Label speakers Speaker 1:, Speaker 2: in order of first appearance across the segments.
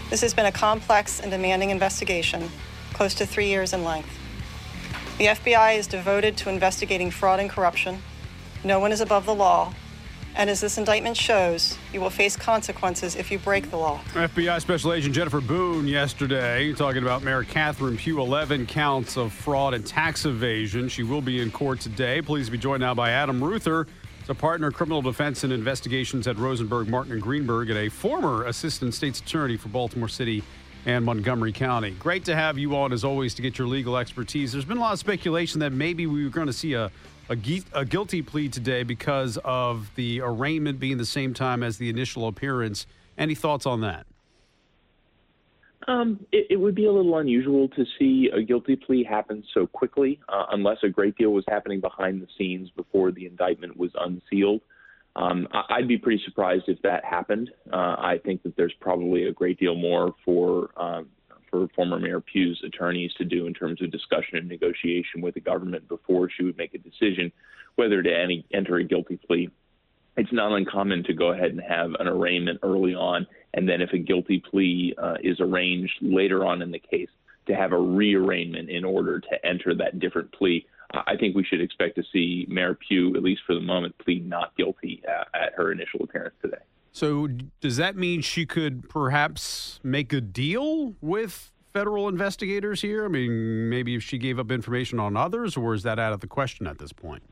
Speaker 1: This has been a complex and demanding investigation, close to 3 years in length. The FBI is devoted to investigating fraud and corruption. No one is above the law. And as this indictment shows, you will face consequences if you break the law.
Speaker 2: FBI Special Agent Jennifer Boone yesterday talking about Mayor Catherine Pugh, 11 counts of fraud and tax evasion. She will be in court today. Pleased to be joined now by Adam Ruther. He's a partner in criminal defense and investigations at Rosenberg, Martin & Greenberg, and a former assistant state's attorney for Baltimore City and Montgomery County. Great to have you on, as always, to get your legal expertise. There's been a lot of speculation that maybe we were going to see a guilty plea today because of the arraignment being the same time as the initial appearance. Any thoughts on that?
Speaker 3: It would be a little unusual to see a guilty plea happen so quickly, unless a great deal was happening behind the scenes before the indictment was unsealed. I'd be pretty surprised if that happened. I think that there's probably a great deal more for former Mayor Pugh's attorneys to do in terms of discussion and negotiation with the government before she would make a decision whether to enter a guilty plea. It's not uncommon to go ahead and have an arraignment early on, and then if a guilty plea is arranged later on in the case, to have a rearrangement in order to enter that different plea. I think we should expect to see Mayor Pugh, at least for the moment, plead not guilty at her initial appearance today.
Speaker 2: So does that mean she could perhaps make a deal with federal investigators here? I mean, maybe if she gave up information on others, or is that out of the question at this point?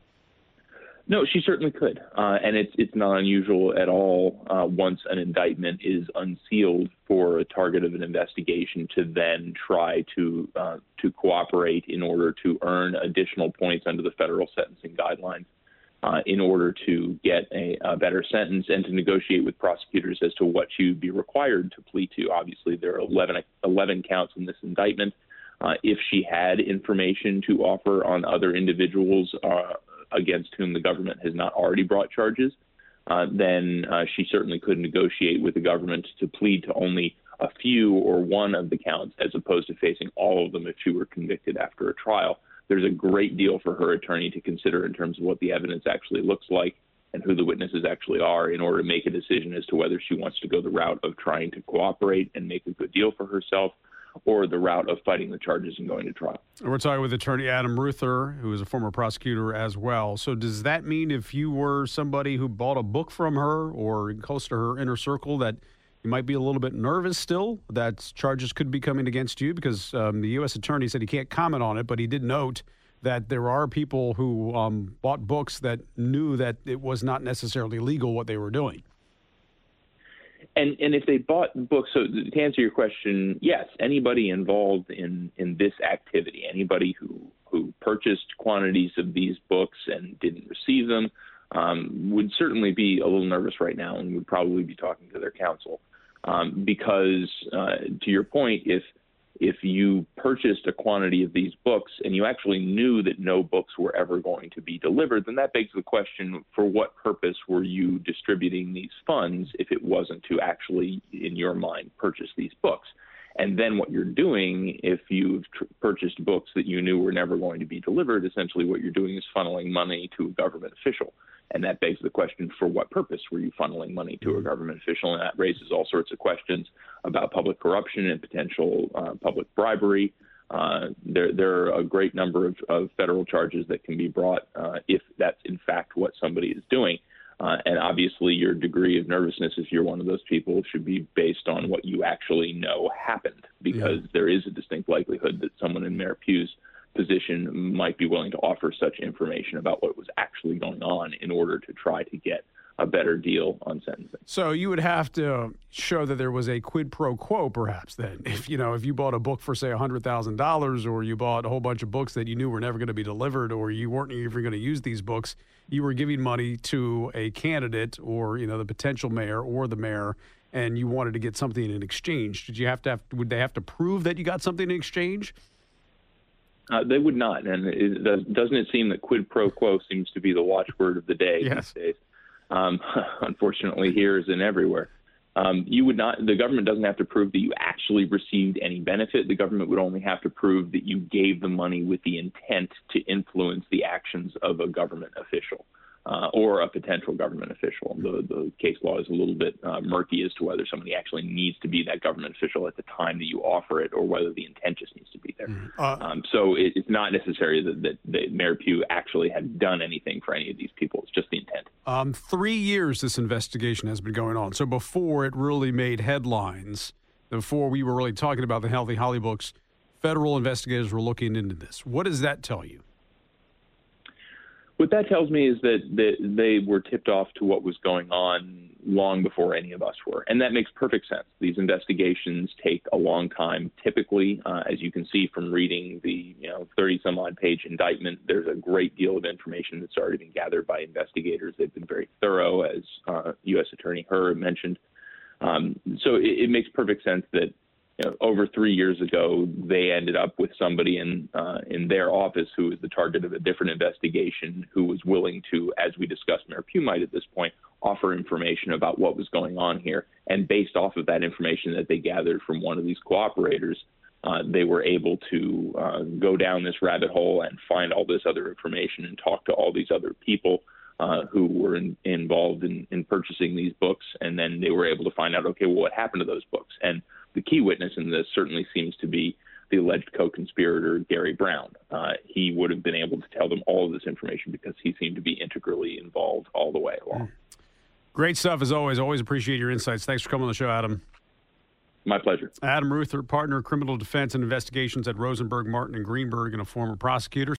Speaker 3: No, she certainly could. And it's not unusual at all once an indictment is unsealed for a target of an investigation to then try to cooperate in order to earn additional points under the federal sentencing guidelines. In order to get a better sentence and to negotiate with prosecutors as to what she would be required to plead to. Obviously, there are 11 counts in this indictment. If she had information to offer on other individuals against whom the government has not already brought charges, then she certainly could negotiate with the government to plead to only a few or one of the counts, as opposed to facing all of them if she were convicted after a trial. There's a great deal for her attorney to consider in terms of what the evidence actually looks like and who the witnesses actually are in order to make a decision as to whether she wants to go the route of trying to cooperate and make a good deal for herself, or the route of fighting the charges and going to trial.
Speaker 2: We're talking with attorney Adam Ruther, who is a former prosecutor as well. So does that mean if you were somebody who bought a book from her or close to her inner circle that you might be a little bit nervous still that charges could be coming against you? Because the U.S. attorney said he can't comment on it, but he did note that there are people who bought books that knew that it was not necessarily legal what they were doing.
Speaker 3: And if they bought books, so to answer your question, yes, anybody involved in this activity, anybody who purchased quantities of these books and didn't receive them, would certainly be a little nervous right now and would probably be talking to their counsel. Because to your point, if you purchased a quantity of these books and you actually knew that no books were ever going to be delivered, then that begs the question, for what purpose were you distributing these funds if it wasn't to actually, in your mind, purchase these books? And then what you're doing, if you've purchased books that you knew were never going to be delivered, essentially what you're doing is funneling money to a government official. And that begs the question, for what purpose were you funneling money to a government official? And that raises all sorts of questions about public corruption and potential public bribery. There are a great number of federal charges that can be brought if that's in fact what somebody is doing. And obviously your degree of nervousness, if you're one of those people, should be based on what you actually know happened, because there is a distinct likelihood that someone in Mayor Pugh's position might be willing to offer such information about what was actually going on in order to try to get a better deal on sentencing.
Speaker 2: So you would have to show that there was a quid pro quo, perhaps, then. If you bought a book for, say, $100,000, or you bought a whole bunch of books that you knew were never going to be delivered, or you weren't even going to use these books, you were giving money to a candidate or, the potential mayor or the mayor, and you wanted to get something in exchange. Would they have to prove that you got something in exchange?
Speaker 3: They would not. And doesn't it seem that quid pro quo seems to be the watchword of the day these days? Unfortunately, here as in everywhere. The government doesn't have to prove that you actually received any benefit. The government would only have to prove that you gave the money with the intent to influence the actions of a government official. or a potential government official. The case law is a little bit murky as to whether somebody actually needs to be that government official at the time that you offer it, or whether the intent just needs to be there. So it's not necessary that Mayor Pugh actually had done anything for any of these people. It's just the intent.
Speaker 2: 3 years this investigation has been going on. So before it really made headlines, before we were really talking about the Healthy Holly books, federal investigators were looking into this. What does that tell you?
Speaker 3: What that tells me is that they were tipped off to what was going on long before any of us were. And that makes perfect sense. These investigations take a long time. Typically, as you can see from reading the 30-some-odd page indictment, there's a great deal of information that's already been gathered by investigators. They've been very thorough, as U.S. Attorney Herr mentioned. So it makes perfect sense that over 3 years ago, they ended up with somebody in their office who was the target of a different investigation, who was willing to, as we discussed, Mayor Pugh might at this point, offer information about what was going on here. And based off of that information that they gathered from one of these cooperators, they were able to go down this rabbit hole and find all this other information and talk to all these other people who were involved in purchasing these books. And then they were able to find out, okay, well, what happened to those books? And the key witness in this certainly seems to be the alleged co-conspirator, Gary Brown. He would have been able to tell them all of this information because he seemed to be integrally involved all the way along.
Speaker 2: Great stuff, as always. Always appreciate your insights. Thanks for coming on the show, Adam.
Speaker 3: My pleasure.
Speaker 2: Adam Ruther, partner, criminal defense and investigations at Rosenberg, Martin & Greenberg, and a former prosecutor.